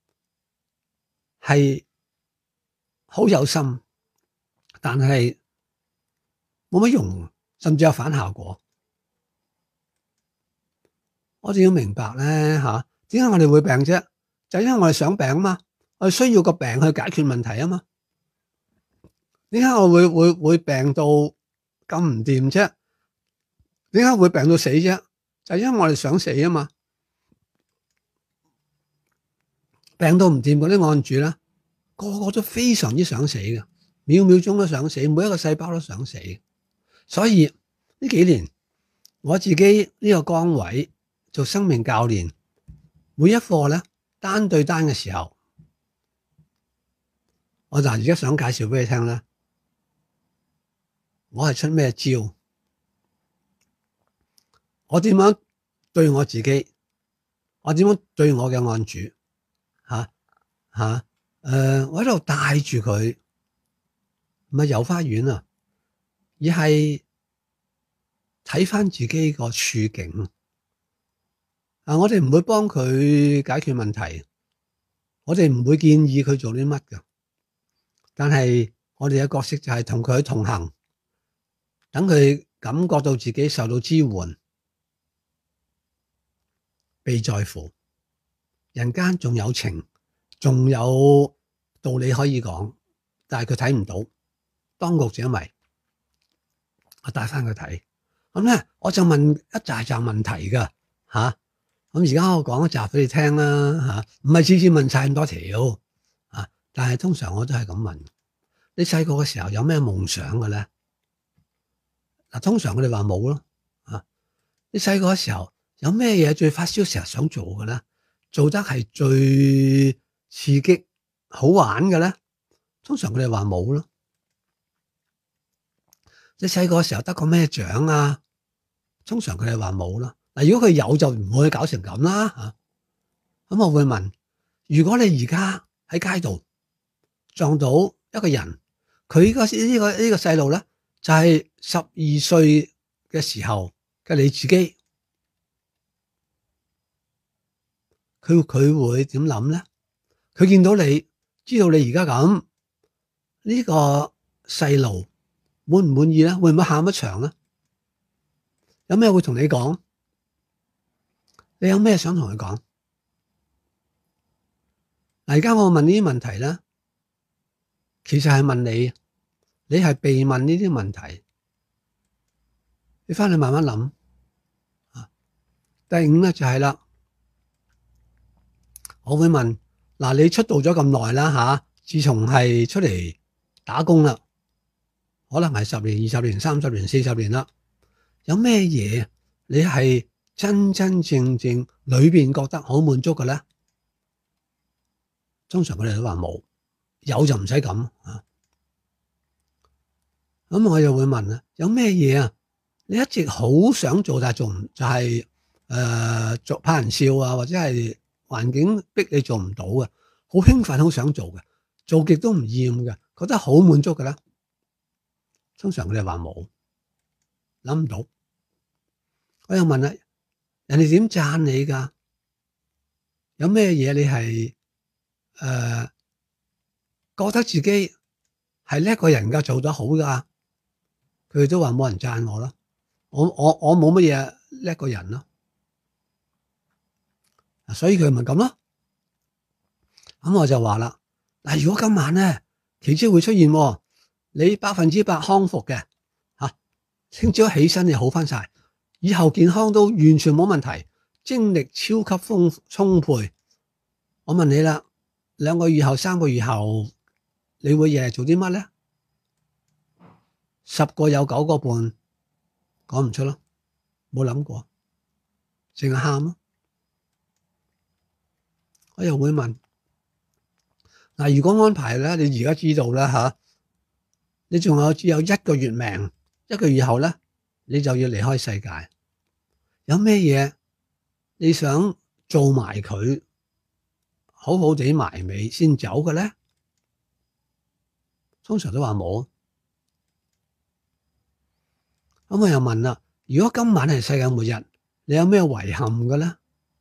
係好有心，但係冇乜用，甚至有反效果。我哋要明白咧吓，點解我哋會病啫？就係因為我哋想病啊嘛，我哋需要個病去解決問題啊嘛。點解我會會會病到咁唔掂啫？點解會病到死啫？就係因為我哋想死啊嘛。病到唔掂嗰啲案主咧，個個都非常之想死嘅，秒秒鐘都想死，每一個細胞都想死。所以呢幾年我自己呢個崗位做生命教練，每一課咧單對單嘅時候，我就而家想介紹俾你聽咧，我係出咩招？我點樣對我自己？我點樣對我嘅案主？吓吓誒，我喺度帶住佢，唔係遊花園啊，而係睇翻自己個處境。啊，我哋唔會幫佢解決問題，我哋唔會建議佢做啲乜㗎。但係我哋嘅角色就係同佢同行，等佢感覺到自己受到支援，被在乎。人間仲有情，仲有道理可以講，但係佢睇唔到，當局者迷。我帶翻佢睇，咁咧我就問一紮紮問題噶吓，咁而家我講一集俾你聽啦吓，唔係次次問晒咁多條啊，但係通常我都係咁問。你細個嘅時候有咩夢想嘅咧？嗱，通常我哋話冇咯啊。你細個嘅時候有咩嘢最發燒成日想做嘅咧？做得係最刺激好玩嘅咧？通常佢哋話冇咯。你細個嘅時候得過咩獎啊？通常佢哋話冇咯。嗱，如果佢有就唔會搞成咁啦吓。咁我會問：如果你而家喺街度撞到一個人，佢呢個呢個呢個細路咧，就係十二歲嘅時候嘅你自己。佢佢會點諗咧？佢見到你，知道你而家咁，呢個細路滿唔滿意咧？會唔會喊一場咧？有咩會同你講？你有咩想同佢講？嗱，而家我問呢啲問題咧，其實係問你，你係被問呢啲問題，你翻去慢慢諗。啊，第五咧就係啦。我會問嗱，你出道咗咁耐啦吓，自從係出嚟打工啦，可能係十年、二十年、三十年、四十年啦，有咩嘢你係真真正正裏邊覺得好滿足嘅咧？通常佢哋都話冇，有就唔使咁啊。咁我又會問啊，有咩嘢啊？你一直好想做，但係做唔就係誒做怕人笑啊，或者係環境逼你做唔到嘅，好興奮，好想做嘅，做極都唔厭嘅，覺得好滿足嘅咧。通常佢哋話冇，諗唔到。我又問啦，人哋點讚你噶？有咩嘢你係誒、呃、覺得自己係叻個人噶，做得好噶？佢哋都話冇人讚我咯。我我我冇乜嘢叻個人咯。所以佢咪咁咯，咁我就話啦，嗱，如果今晚咧奇蹟會出現，你百分之百康復嘅吓，聽朝起身你好翻晒，以後健康都完全冇問題，精力超級豐充沛。我問你啦，兩個月後、三個月後，你會日日做啲乜咧？十個有九個半講唔出咯， 冇諗過，淨係喊咯。我又會問，嗱，如果安排咧，你而家知道啦吓，你仲有只有一個月命，一個月後咧，你就要離開世界。有咩嘢你想做埋佢，好好地埋尾先走嘅咧？通常都話冇。咁我又問啦，如果今晚係世界末日，你有咩遺憾嘅咧？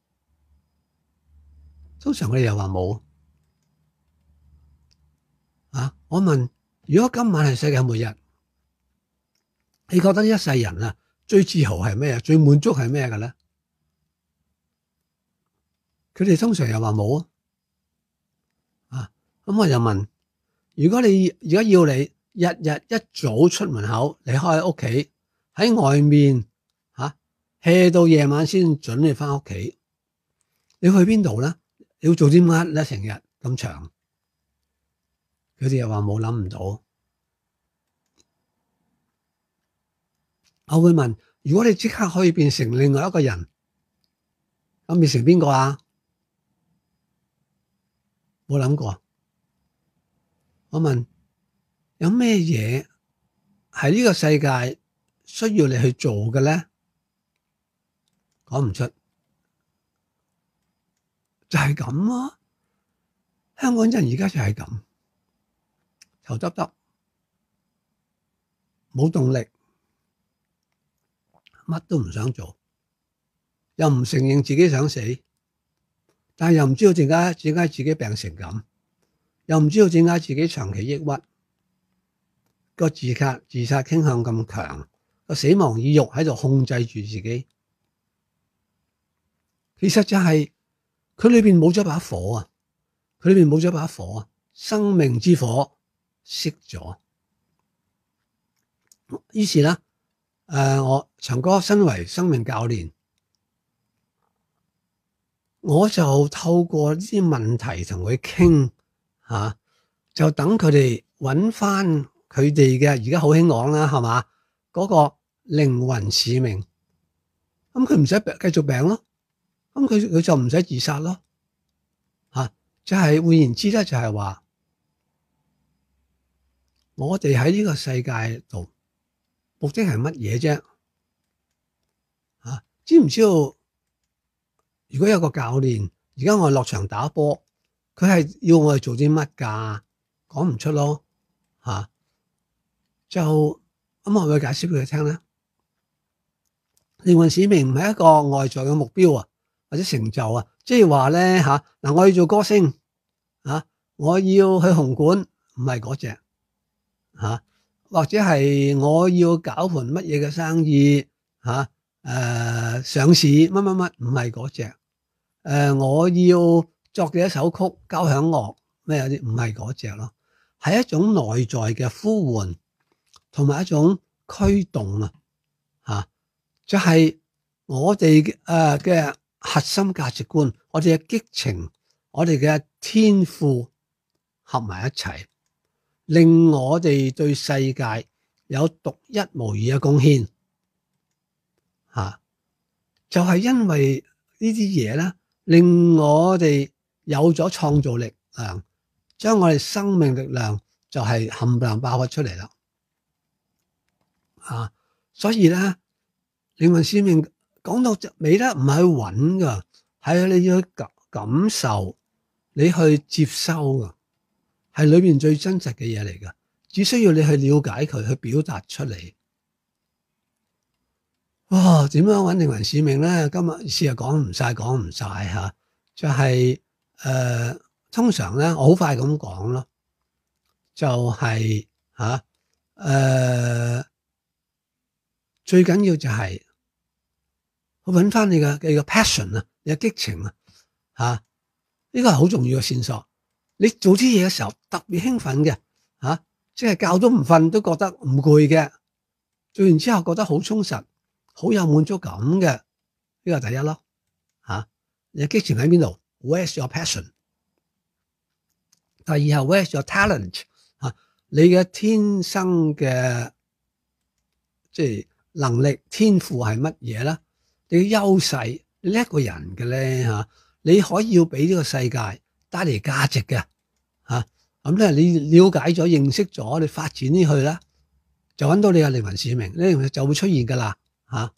通常佢哋又話冇。啊，我問，如果今晚係世界末日，你覺得一世人啊最自豪係咩啊？最滿足係咩嘅咧？佢哋通常又話冇啊。啊，咁我又問，如果你而家要你日日一早出門口離開屋企，喺外面吓 hea 到夜晚先準你翻屋企，你去邊度咧？你要做啲乜咧？成日咁長，佢哋又話冇，諗唔到。我會問，如果你即刻可以變成另外一個人，咁變成邊個啊？冇諗過。我問，有咩嘢係呢個世界需要你去做嘅咧？講唔出。就係咁咯，香港人而家就係咁，頭耷耷，冇動力，乜都唔想做，又唔承認自己想死，但係又唔知道點解點解自己病成咁，又唔知道點解自己長期抑鬱，個自殺自殺傾向咁強，個死亡意欲喺度控制住自己，其實就係、是。佢裏邊冇咗把火啊！佢裏邊冇咗把火啊！生命之火熄咗。於是咧，誒、呃，我長哥身為生命教練，我就透過呢啲問題同佢傾吓，就等佢哋揾翻佢哋嘅而家好興講啦，係嘛？嗰、那個靈魂使命。咁佢唔使繼續病咯。咁佢佢就唔使自殺咯，吓，就係換言之咧，就係話我哋喺呢個世界度目的係乜嘢啫？吓，知唔知道？如果有個教練，而家我落場打波，佢係要我哋做啲乜噶？講唔出咯，吓，就咁我會解釋俾佢聽咧。靈魂使命唔係一個外在嘅目標啊，或者成就啊，即係話咧吓，嗱，我要做歌星啊，我要去紅館，唔係嗰隻吓，或者係我要搞盤乜嘢嘅生意吓，誒、呃、上市乜乜乜，唔係嗰隻，誒、呃、我要作嘅一首曲交響樂咩啲，唔係嗰隻咯，係一種內在嘅呼喚，同埋一種驅動啊，吓，就係、是、我哋誒嘅核心價值觀，我哋嘅激情，我哋嘅天賦合埋一齊，令我哋對世界有獨一無二嘅貢獻。吓，就係因為呢啲嘢咧，令我哋有咗創造力量，將我哋生命力量就係冚唪唥爆發出嚟啦。啊，所以咧，靈魂使命講到尾咧，唔係去揾噶，係你要去感感受，你去接收噶，係裏邊最真實嘅嘢嚟噶。只需要你去了解佢，去表達出嚟。哇，點樣揾靈魂使命咧？今日試下講唔晒，講唔晒吓，就係、是、誒、呃，通常咧，我好快咁講咯，就係吓誒，最緊要就係、是。我揾翻你嘅你嘅 passion 啊，你嘅激情啊，吓，呢個係好重要嘅線索。你做啲嘢嘅時候特別興奮嘅，吓，即係覺都唔瞓都覺得唔攰嘅，做完之後覺得好充實，好有滿足感嘅，呢個係第一咯，吓，你嘅激情喺邊度 ？Where's your passion？ 第二係 Where's your talent？ 吓，你嘅天生嘅即係能力天賦係乜嘢咧？ 你嘅優勢，你叻個人嘅咧嚇，你可以要俾呢個世界帶嚟價值嘅嚇。咁咧，你了解咗、認識咗，你發展呢去啦，就揾到你嘅靈魂使命，呢樣嘢就會出現噶啦嚇。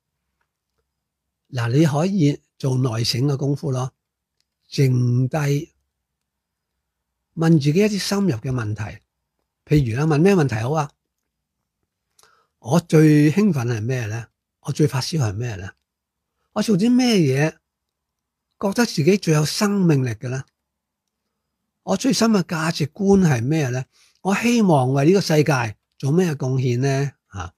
嗱，你可以做內省嘅功夫咯，靜低問自己一啲深入嘅問題，譬如啦，問咩問題好啊？我最興奮係咩咧？我最發燒係咩咧？我做啲咩嘢覺得自己最有生命力嘅咧？我最深嘅價值觀係咩咧？我希望為呢個世界做咩貢獻咧？吓，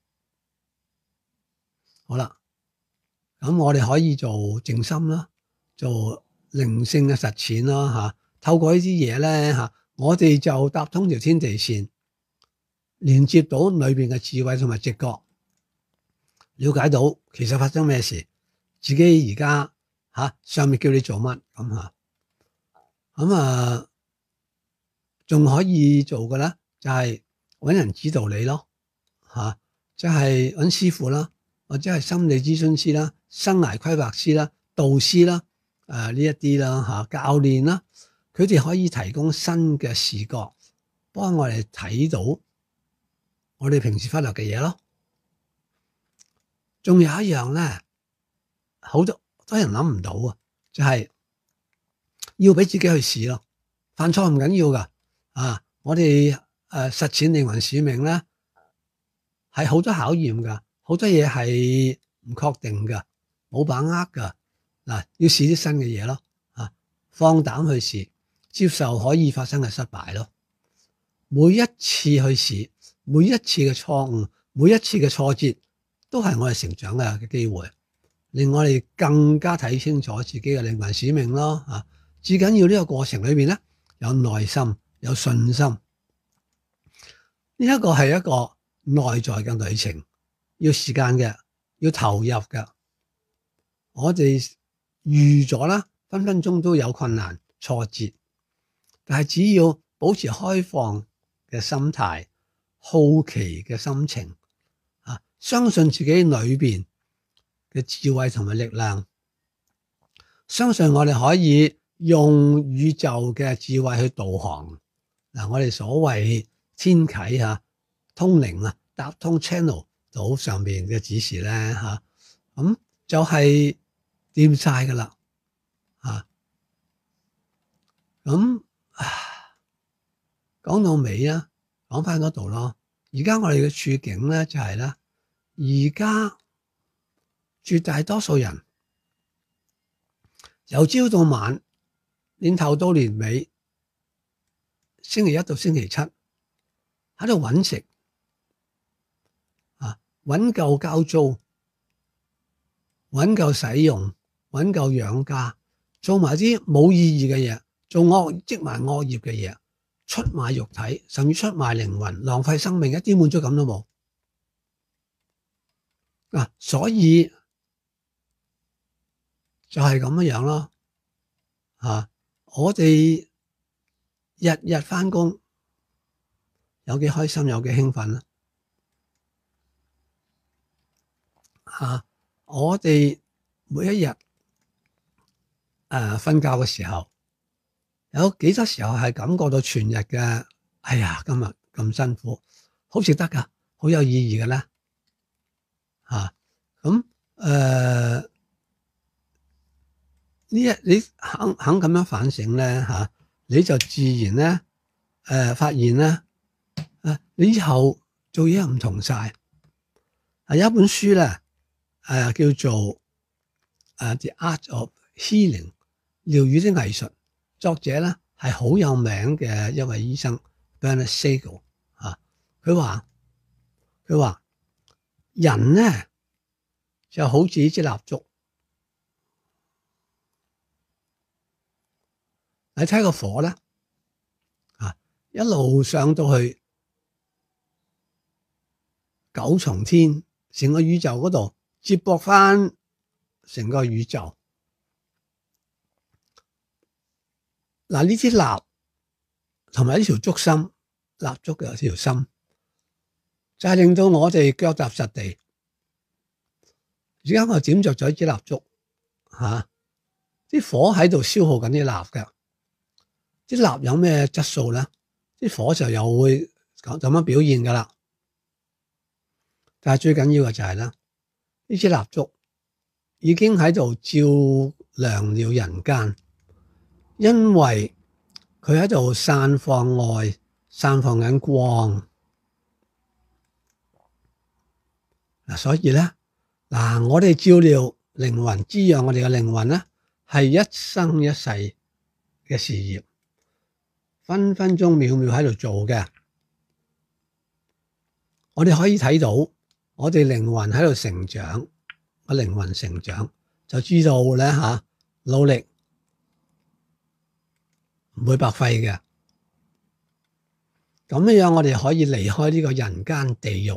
好啦，咁我哋可以做靜心啦，做靈性嘅實踐啦，吓，透過呢啲嘢咧，吓，我哋就搭通條天地線，連接到裏邊嘅智慧同埋直覺，了解到其實發生咩事，自己而家吓上面叫你做乜咁吓。咁啊，仲可以做嘅咧，就係揾人指導你咯，吓，即係揾師傅啦，或者係心理諮詢師啦、生涯規劃師啦、導師啦，誒呢一啲啦，吓，教練啦，佢哋可以提供新嘅視覺，幫我哋睇到我哋平時忽略嘅嘢咯。仲有一樣咧，好多多人諗唔到啊，就係要俾自己去試咯，犯錯唔緊要噶，啊，我哋誒實踐靈魂使命咧，係好多考驗噶，好多嘢係唔確定噶，冇把握噶，嗱，要試啲新嘅嘢咯，啊，放膽去試，接受可以發生嘅失敗咯，每一次去試，每一次嘅錯誤，每一次嘅挫折，都係我哋成長嘅嘅機會，令我哋更加睇清楚自己嘅靈魂使命咯，啊。最緊要呢個過程裏邊咧，有耐心，有信心。呢一個係一個內在嘅旅程，要時間嘅，要投入嘅。我哋預咗啦，分分鐘都有困難、挫折，但係只要保持開放嘅心態、好奇嘅心情，啊，相信自己裏邊嘅智慧同埋力量，相信我哋可以用宇宙嘅智慧去導航。嗱，我哋所謂天啟吓、通靈啊、搭通 channel 到上面嘅指示咧吓，咁就係掂晒噶啦吓。咁講到尾啊，講翻嗰度咯。而家我哋嘅處境咧就係咧，而家絕大多數人由朝到晚，年頭到年尾，星期一到星期七喺度揾食啊，揾夠交租，揾夠使用，揾夠養家，做埋啲冇意義嘅嘢，做惡積埋惡業嘅嘢，出賣肉體，甚至出賣靈魂，浪費生命，一啲滿足感都冇啊！所以就係咁樣樣咯，啊！我哋日日返工，有幾開心，有幾興奮啦！啊！我哋每一日誒瞓覺嘅時候，有幾多時候係感覺到全日嘅，哎呀，今日咁辛苦，好值得噶，好有意義嘅咧，吓咁誒呢一你肯肯咁樣反省咧，吓、啊、你就自然咧誒、呃、發現咧，誒、啊、你以後做嘢唔同晒。係有一本書咧，誒、呃、叫做誒 The Art of Healing 療愈的藝術，作者咧係好有名嘅一位醫生 Bernard Siegel 啊，佢話佢話人咧就好似一支蠟燭。你睇個火咧，啊，一路上到去九重天，成個宇宙嗰度接駁翻成個宇宙。嗱，呢支蠟同埋呢條燭心，蠟燭嘅條心，就係令到我哋腳踏實地， 而家我點着咗支蠟燭嚇，啲、啊、火喺度消耗緊啲蠟嘅。啲蠟有咩質素咧？啲火就又會咁樣表現噶啦。但係最緊要嘅就係咧，呢支蠟燭已經喺度照亮了人間，因為佢喺度散放愛，散放緊光。嗱，所以咧，嗱，我哋照料靈魂，滋養我哋嘅靈魂咧，係一生一世嘅事業，分分鐘秒秒喺度做嘅。我哋可以睇到，我哋靈魂喺度成長，個靈魂成長就知道咧吓，努力唔會白費嘅。咁樣我哋可以離開呢個人間地獄，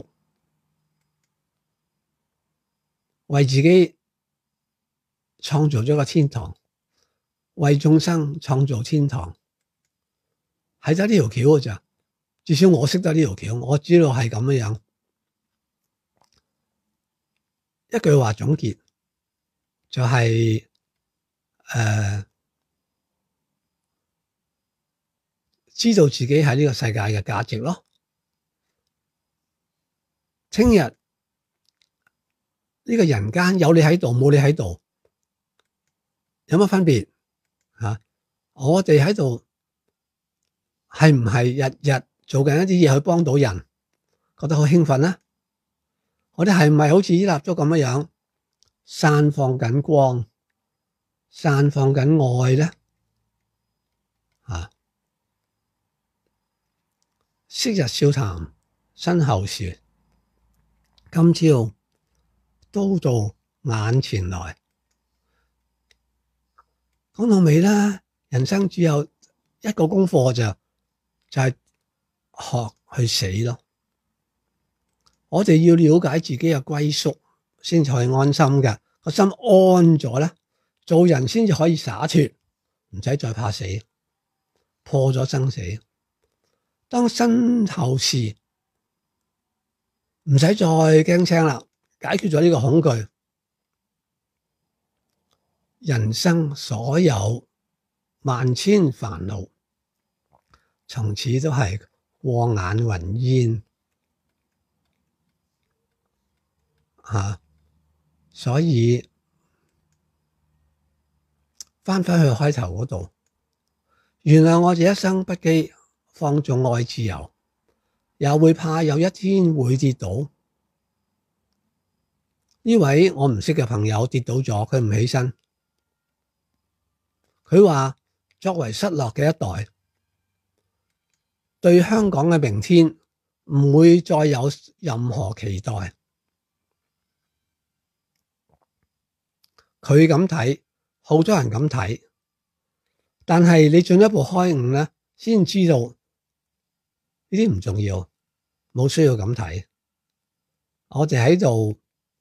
為自己創造咗個天堂，為眾生創造天堂，係得呢條橋嘅咋。至少我識得呢條橋，我知道係咁樣。一句話總結就係、是、誒、呃，知道自己喺呢個世界嘅價值咯。聽日呢個人間有你喺度，冇你喺度，有乜分別吓？我哋喺度係唔係日日做緊一啲嘢去幫到人，覺得好興奮呢？我哋係唔係好似啲蠟燭咁樣散放緊光、散放緊愛呢？啊！昔日笑談，身後事，今朝都到眼前來。講到尾啦，人生只有一個功課就就係學去死咯。我哋要了解自己嘅歸宿，先至可以安心嘅。個心安咗咧，做人先至可以灑脫，唔使再怕死，破咗生死。當身後事唔使再驚青啦，解決咗呢個恐懼，人生所有萬千煩惱，從此都係過眼雲煙。啊，所以翻返去開頭嗰度，原諒我這一生不羈放縱愛自由，也會怕有一天會跌倒。呢位我唔識嘅朋友跌倒咗，佢唔起身。佢話作為失落嘅一代，對香港嘅明天唔會再有任何期待。佢咁睇，好多人咁睇，但係你進一步開悟咧，先知道呢啲唔重要，冇需要咁睇。我哋喺度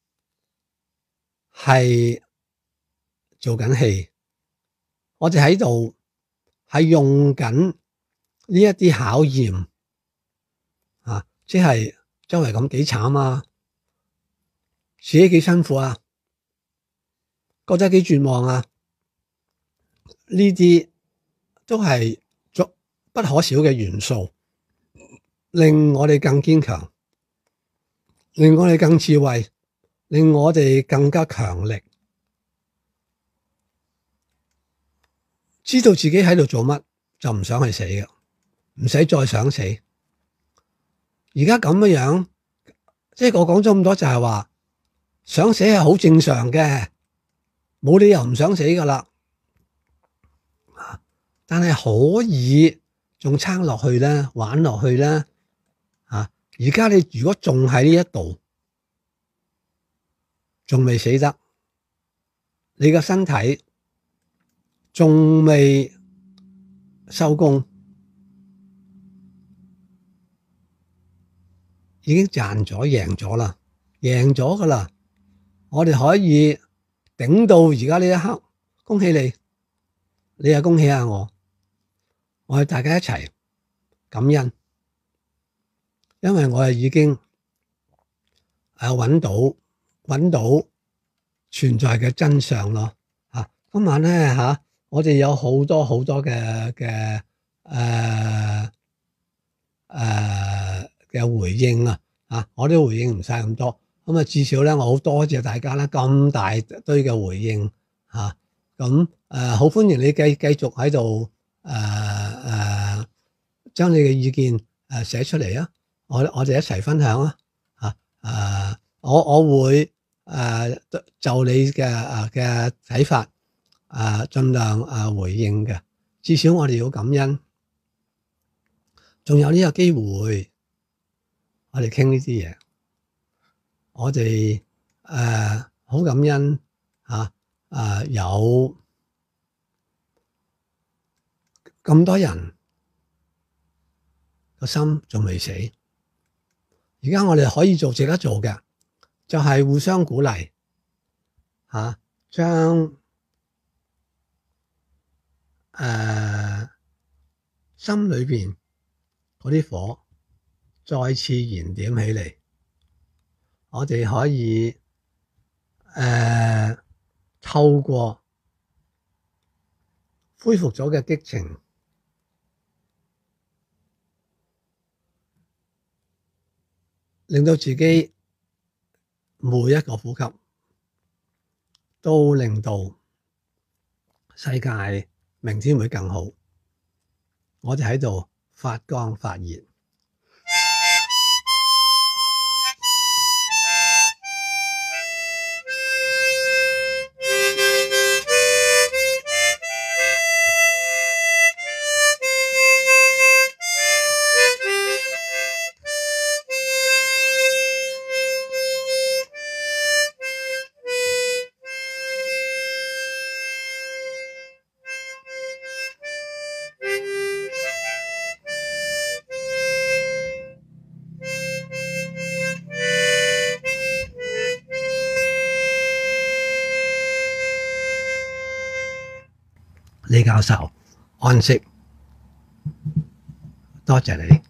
係做緊戲，我哋喺度係用緊呢一啲考驗啊，即係周圍咁幾慘啊，自己幾辛苦啊，覺得幾絕望啊！呢啲都係足不可少嘅元素，令我哋更堅強，令我哋更智慧，令我哋更加強力。知道自己喺度做乜，就唔想去死嘅，唔使再想死。而家咁樣樣，即係我講咗咁多，就係話想死係好正常嘅。冇理由唔想死噶啦，但係可以仲撐落去咧，玩落去咧。啊！而家你如果仲喺呢一度，仲未死得，你個身體仲未收工，已經賺咗、贏咗啦，贏咗噶啦，我哋可以頂到而家呢一刻，恭喜你，你又恭喜下我，我哋大家一齊感恩，因為我係已經誒揾到揾到存在嘅真相咯。嚇，今晚咧嚇，我哋有好多好多嘅嘅誒誒嘅回應啊！嚇，我都回應唔晒咁多，咁啊至少咧，我好多謝大家啦，咁大堆嘅回應嚇，咁誒好歡迎你繼繼續喺度誒誒將你嘅意見誒寫出嚟啊！我我哋一齊分享啊！嚇誒，我我會誒就你嘅誒嘅睇法誒盡量誒回應嘅，至少我哋要感恩，仲有呢個機會，我哋傾呢啲嘢，我哋誒好感恩嚇誒有咁多人個心仲未死。而家我哋可以做值得做嘅，就係互相鼓勵嚇，將誒心裏邊嗰啲火再次燃點起嚟。我哋可以誒、呃、透過恢復咗嘅激情，令到自己每一個呼吸都令到世界明天會更好。我哋喺度發光發熱。李教授，安息，多謝你。